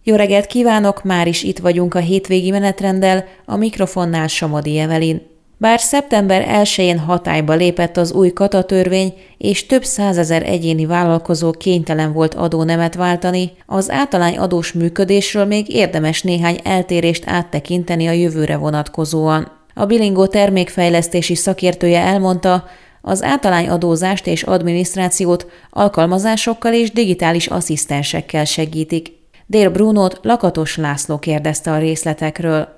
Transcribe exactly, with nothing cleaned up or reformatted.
Jó reggelt kívánok, már is itt vagyunk a hétvégi menetrenddel, a mikrofonnál Somodi Evelin. Bár szeptember elsején hatályba lépett az új katatörvény, és több százezer egyéni vállalkozó kénytelen volt adónemet váltani, az általányadós működésről még érdemes néhány eltérést áttekinteni a jövőre vonatkozóan. A Bilingo termékfejlesztési szakértője elmondta, az általányadózást és adminisztrációt alkalmazásokkal és digitális asszisztensekkel segítik. Dél Brunót Lakatos László kérdezte a részletekről.